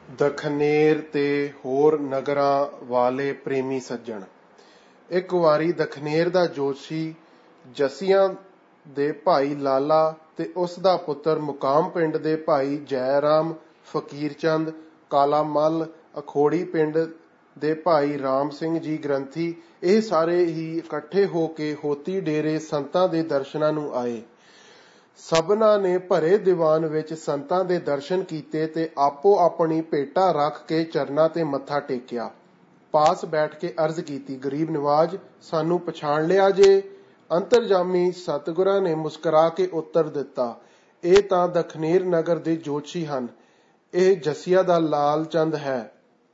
ਦਖਨੇਰ ਤੇ ਹੋਰ ਨਗਰਾਂ ਵਾਲੇ ਪ੍ਰੇਮੀ ਸੱਜਣ। ਇੱਕ ਵਾਰੀ ਦਖਨੇਰ ਦਾ ਜੋਤਸ਼ੀ ਜਸੀਆਂ ਦੇ ਭਾਈ ਲਾਲਾ ਤੇ ਉਸ ਦਾ ਪੁੱਤਰ ਮੁਕਾਮ ਪਿੰਡ ਦੇ ਭਾਈ ਜੈ ਰਾਮ, ਫਕੀਰ ਚੰਦ, ਕਾਲਾ ਮੱਲ, ਅਖੋੜੀ ਪਿੰਡ ਦੇ ਭਾਈ ਰਾਮ ਸਿੰਘ ਜੀ ਗ੍ਰੰਥੀ, ਇਹ ਸਾਰੇ ਹੀ ਇਕੱਠੇ ਹੋ ਕੇ ਹੋਤੀ ਡੇਰੇ ਸੰਤਾਂ ਦੇ ਦਰਸ਼ਨਾਂ ਨੂੰ ਆਏ। ਸਭਨਾਂ ਨੇ ਭਰੇ ਦੀਵਾਨ ਵਿੱਚ ਸੰਤਾਂ ਦੇ ਦਰਸ਼ਨ ਕੀਤੇ ਤੇ ਆਪੋ ਆਪਣੀ ਭੇਟਾ ਰੱਖ ਕੇ ਚਰਨਾਂ ਤੇ ਮੱਥਾ ਟੇਕਿਆ। ਪਾਸ ਬੈਠ ਕੇ ਅਰਜ਼ ਕੀਤੀ, ਗਰੀਬ ਨਿਵਾਜ, ਸਾਨੂੰ ਪਛਾਣ ਲਿਆ ਜੇ? ਅੰਤਰਜਾਮੀ ਸਤਿਗੁਰਾਂ ਨੇ ਮੁਸਕਰਾ ਕੇ ਉੱਤਰ ਦਿੱਤਾ, ਇਹ ਤਾਂ ਦਖਨੇਰ ਨਗਰ ਦੇ ਜੋਤਸ਼ੀ ਹਨ। ਇਹ ਜਸੀਆ ਦਾ ਲਾਲ ਚੰਦ ਹੈ।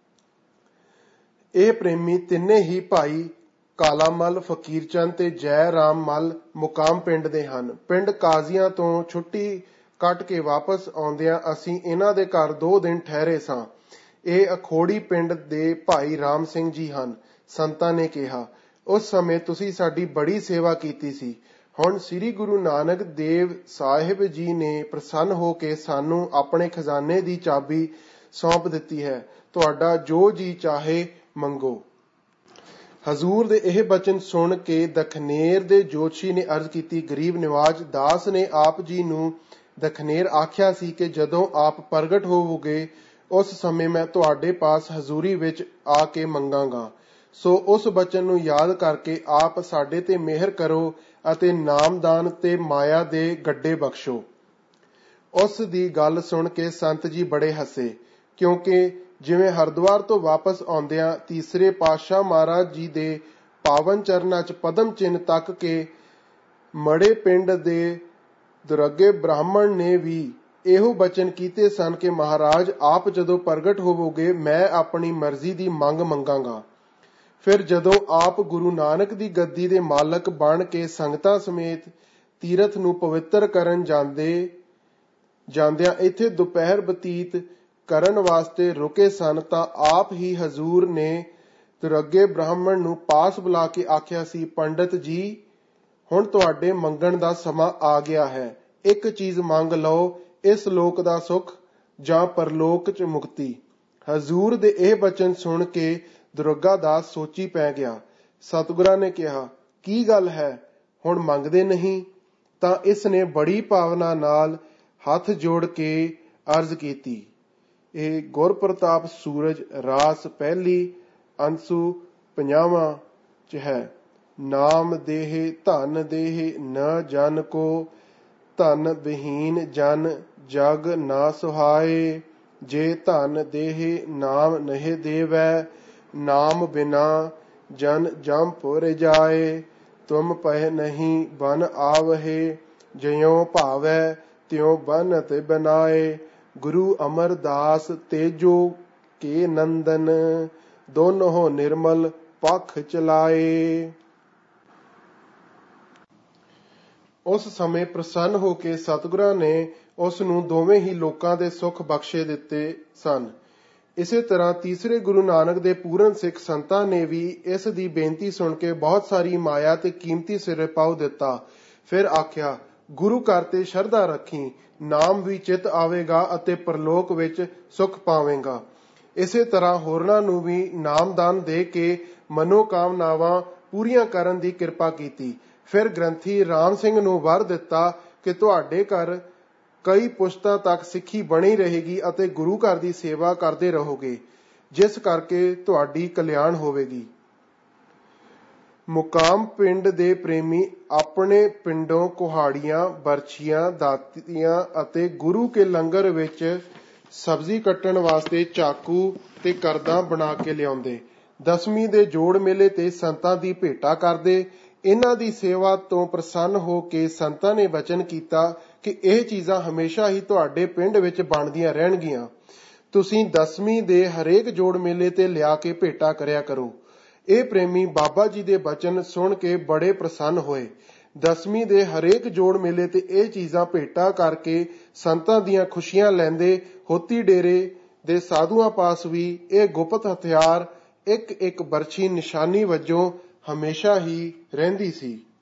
ਇਹ ਪ੍ਰੇਮੀ ਤਿੰਨੇ ਹੀ ਭਾਈ ਕਾਲਾ ਮੱਲ, ਫਕੀਰ ਚੰਦ ਤੇ ਜੈ ਰਾਮ ਮੱਲ ਮੁਕਾਮ ਪਿੰਡ ਦੇ ਹਨ। ਪਿੰਡ ਕਾਜ਼ੀਆਂ ਤੋਂ ਛੁੱਟੀ ਕੱਟ ਕੇ ਵਾਪਸ ਆਉਂਦਿਆਂ ਅਸੀਂ ਇਹਨਾਂ ਦੇ ਘਰ 2 ਦਿਨ ਠਹਿਰੇ ਸਾਂ। ਇਹ ਅਖੋੜੀ ਪਿੰਡ ਦੇ ਭਾਈ ਰਾਮ ਸਿੰਘ ਜੀ ਹਨ। ਸੰਤਾਂ ਨੇ ਕਿਹਾ, ਉਸ ਸਮੇਂ ਤੁਸੀਂ ਸਾਡੀ ਬੜੀ ਸੇਵਾ ਕੀਤੀ ਸੀ। ਹੁਣ ਸ੍ਰੀ ਗੁਰੂ ਨਾਨਕ ਦੇਵ ਸਾਹਿਬ ਜੀ ਨੇ ਪ੍ਰਸੰਨ ਹੋ ਕੇ ਸਾਨੂੰ ਆਪਣੇ ਖਜ਼ਾਨੇ ਦੀ ਚਾਬੀ ਸੌਂਪ ਦਿੱਤੀ ਹੈ। ਤੁਹਾਡਾ ਜੋ ਜੀ ਚਾਹੇ ਮੰਗੋ। ਹਜ਼ੂਰ ਦੇ ਇਹ ਬਚਨ ਸੁਣ ਕੇ ਦਖਨੇਰ ਦੇ ਜੋਤਸ਼ੀ ਨੇ ਅਰਜ਼ ਕੀਤੀ, ਗਰੀਬ ਨਿਵਾਜ, ਦਾਸ ਨੇ ਆਪ ਜੀ ਨੂੰ ਦਖਨੇਰ ਆਖਿਆ ਸੀ ਕਿ ਜਦੋਂ ਆਪ ਪ੍ਰਗਟ ਹੋਵੋਗੇ ਉਸ ਸਮੇਂ ਮੈਂ ਤੁਹਾਡੇ ਪਾਸ ਹਜ਼ੂਰੀ ਵਿੱਚ ਆ ਕੇ ਮੰਗਾਂਗਾ। ਸੋ ਉਸ ਬਚਨ ਨੂੰ ਯਾਦ ਕਰਕੇ ਆਪ ਸਾਡੇ ਤੇ ਮਿਹਰ ਕਰੋ ਅਤੇ ਨਾਮਦਾਨ ਤੇ ਮਾਇਆ ਦੇ ਗੱਡੇ ਬਖਸ਼ੋ। ਉਸ ਦੀ ਗੱਲ ਸੁਣ ਕੇ ਸੰਤ ਜੀ ਬੜੇ ਹੱਸੇ, ਕਿਉਂਕਿ ਜਿਵੇਂ ਹਰਿਦੁਆਰ ਤੋਂ ਵਾਪਸ ਆਉਂਦਿਆਂ ਤੀਸਰੇ ਪਾਤਸ਼ਾਹ ਮਹਾਰਾਜ ਜੀ ਦੇ ਪਾਵਨ ਚਰਨਾਂ 'ਚ ਪਦਮ ਚਿੰਨ੍ਹ ਤੱਕ ਕੇ ਮੜੇ ਪਿੰਡ ਦੇ ਦੁਰੱਗੇ ਬ੍ਰਾਹਮਣ ਨੇ ਵੀ ਇਹੋ ਬਚਨ ਕੀਤੇ ਸਨ ਕਿ ਮਹਾਰਾਜ ਆਪ ਜਦੋਂ ਪ੍ਰਗਟ ਹੋਵੋਗੇ ਮੈਂ ਆਪਣੀ ਮਰਜ਼ੀ ਦੀ ਮੰਗ ਮੰਗਾਂਗਾ। ਫਿਰ ਜਦੋਂ ਆਪ ਗੁਰੂ ਨਾਨਕ ਦੀ ਗੱਦੀ ਦੇ ਮਾਲਕ ਬਣ ਕੇ ਸੰਗਤਾਂ ਸਮੇਤ ਤੀਰਥ ਨੂੰ ਪਵਿੱਤਰ ਕਰਨ ਜਾਂਦਿਆਂ ਇੱਥੇ ਦੁਪਹਿਰ ਬਤੀਤ ਕਰਨ ਵਾਸਤੇ ਰੁਕੇ ਸਨ ਤਾਂ ਆਪ ਹੀ ਹਜ਼ੂਰ ਨੇ ਦੁਰੱਗੇ ਬ੍ਰਾਹਮਣ ਨੂੰ ਪਾਸ ਬੁਲਾ ਕੇ ਆਖਿਆ ਸੀ, ਪੰਡਤ ਜੀ, ਹੁਣ ਤੁਹਾਡੇ ਮੰਗਣ ਦਾ ਸਮਾਂ ਆ ਗਿਆ ਹੈ। ਇੱਕ ਚੀਜ਼ ਮੰਗ ਲਓ, ਇਸ ਲੋਕ ਦਾ ਸੁੱਖ ਜਾਂ ਪਰਲੋਕ 'ਚ ਮੁਕਤੀ। ਹਜ਼ੂਰ ਦੇ ਇਹ ਬਚਨ ਸੁਣ ਕੇ ਦੁਰੱਗਾ ਦਾਸ ਸੋਚੀ ਪੈ ਗਿਆ। ਸਤਿਗੁਰਾਂ ਨੇ ਕਿਹਾ, ਕੀ ਗੱਲ ਹੈ, ਹੁਣ ਮੰਗਦੇ ਨਹੀਂ? ਤਾਂ ਇਸ ਨੇ ਬੜੀ ਭਾਵਨਾ ਨਾਲ ਹੱਥ ਜੋੜ ਕੇ ਅਰਜ਼ ਕੀਤੀ। ਇਹ ਗੁਰਪ੍ਰਤਾਪ ਸੂਰਜ ਰਾਸ ਪਹਿਲੀ ਅੰਸੂ 50ਵਾਂ 'ਚ ਹੈ। ਨਾਮ ਦੇਹ ਧਨ ਦੇਹ ਨ ਜਨ ਕੋ, ਧਨ ਵਿਹੀਨ ਜਨ ਜਗ ਨਾ ਸੁਹਾਏ। ਜੇ ਧਨ ਦੇਹ ਨਾਮ ਨਹੀਂ ਦੇਵੈ, ਨਾਮ ਬਿਨਾ ਜਨ ਜੰਪੁਰ ਜਾਏ। ਤੁਮ ਪਹਿ ਨਹੀਂ ਬਨ ਆਵਹਿ, ਜਿਉ ਭਾਵੈ ਤਿਉ ਬਨਤ ਬਨਾਏ। ਗੁਰੂ ਅਮਰਦਾਸ ਤੇਜੋ ਕੇ ਨੰਦਨ, ਦੋਨੋਂ ਨਿਰਮਲ ਪੱਖ ਚਲਾਏ। ਉਸ ਸਮੇਂ ਪ੍ਰਸੰਨ ਹੋ ਕੇ ਸਤਿਗੁਰਾਂ ਨੇ ਉਸ ਨੂੰ ਦੋਵੇਂ ਹੀ ਲੋਕਾਂ ਦੇ ਸੁੱਖ ਬਖਸ਼ੇ ਦਿੱਤੇ ਸਨ। ਇਸੇ ਤਰ੍ਹਾਂ ਤੀਸਰੇ ਗੁਰੂ ਨਾਨਕ ਦੇ ਪੂਰਨ ਸਿੱਖ ਸੰਤਾਂ ਨੇ ਵੀ ਇਸ ਦੀ ਬੇਨਤੀ ਸੁਣ ਕੇ ਬਹੁਤ ਸਾਰੀ ਮਾਇਆ ਤੇ ਕੀਮਤੀ ਸਿਰੇ ਪਾਉ ਦਿੱਤਾ। ਫਿਰ ਆਖਿਆ, ਗੁਰੂ ਘਰ ਤੇ ਸ਼ਰਧਾ ਰੱਖੀ, ਨਾਮ ਵੀ ਚਿੱਤ ਆਵੇਗਾ ਅਤੇ ਪਰਲੋਕ ਵਿੱਚ ਸੁੱਖ ਪਾਵੇਂਗਾ। ਇਸੇ ਤਰ੍ਹਾਂ ਹੋਰਨਾਂ ਨੂੰ ਵੀ ਨਾਮਦਾਨ ਦੇ ਕੇ ਮਨੋਕਾਮਨਾਵਾਂ ਪੂਰੀਆਂ ਕਰਨ ਦੀ ਕਿਰਪਾ ਕੀਤੀ। ਫਿਰ ਗ੍ਰੰਥੀ ਰਾਮ ਸਿੰਘ ਨੂੰ ਵਰ ਦਿੱਤਾ ਕਿ ਤੁਹਾਡੇ ਘਰ ਕਈ ਪੁਸ਼ਤਾਂ ਤੱਕ ਸਿੱਖੀ ਬਣੀ ਰਹੇਗੀ ਅਤੇ ਗੁਰੂ ਘਰ ਦੀ ਸੇਵਾ ਕਰਦੇ ਰਹੋਗੇ, ਜਿਸ ਕਰਕੇ ਤੁਹਾਡੀ ਕਲਿਆਣ ਹੋਵੇਗੀ। ਮੁਕਾਮ ਪਿੰਡ ਦੇ ਪ੍ਰੇਮੀ ਆਪਣੇ ਪਿੰਡੋਂ ਕੁਹਾੜੀਆਂ, ਬਰਛੀਆਂ, ਦਾਤੀਆਂ ਅਤੇ ਗੁਰੂ ਕੇ ਲੰਗਰ ਵਿੱਚ ਸਬਜ਼ੀ ਕੱਟਣ ਵਾਸਤੇ ਚਾਕੂ ਤੇ ਕਰਦਾਂ ਬਣਾ ਕੇ ਲਿਆਉਂਦੇ। ਦਸਵੀਂ ਦੇ ਜੋੜ ਮੇਲੇ ਤੇ ਸੰਤਾਂ ਦੀ ਭੇਟਾ ਕਰਦੇ। ਇਹਨਾਂ ਦੀ ਸੇਵਾ ਤੋਂ ਪ੍ਰਸੰਨ ਹੋ ਕੇ ਸੰਤਾਂ ਨੇ ਬਚਨ ਕੀਤਾ ਕਿ ਇਹ ਚੀਜ਼ਾਂ ਹਮੇਸ਼ਾ ਹੀ ਤੁਹਾਡੇ ਪਿੰਡ ਵਿੱਚ ਬਣਦੀਆਂ ਰਹਿਣਗੀਆਂ। ਤੁਸੀਂ ਦਸਵੀਂ ਦੇ ਹਰੇਕ ਜੋੜ ਮੇਲੇ ਤੇ ਲਿਆ ਕੇ ਭੇਟਾ ਕਰਿਆ ਕਰੋ। ਇਹ ਪ੍ਰੇਮੀ ਬਾਬਾ ਜੀ ਦੇ ਬਚਨ ਸੁਣ ਕੇ ਬੜੇ ਪ੍ਰਸੰਨ ਹੋਏ। ਦਸਵੀਂ ਦੇ ਹਰੇਕ ਜੋੜ ਮੇਲੇ ਤੇ ਇਹ ਚੀਜ਼ਾਂ ਭੇਟਾ ਕਰਕੇ ਸੰਤਾਂ ਦੀਆਂ ਖੁਸ਼ੀਆਂ ਲੈਂਦੇ। ਹੋਤੀ ਡੇਰੇ ਦੇ ਸਾਧੂਆਂ ਪਾਸ ਵੀ ਇਹ ਗੁਪਤ ਹਥਿਆਰ ਇੱਕ ਇੱਕ ਬਰਛੀ ਨਿਸ਼ਾਨੀ ਵਜੋਂ ਹਮੇਸ਼ਾ ਹੀ ਰਹਿੰਦੀ ਸੀ।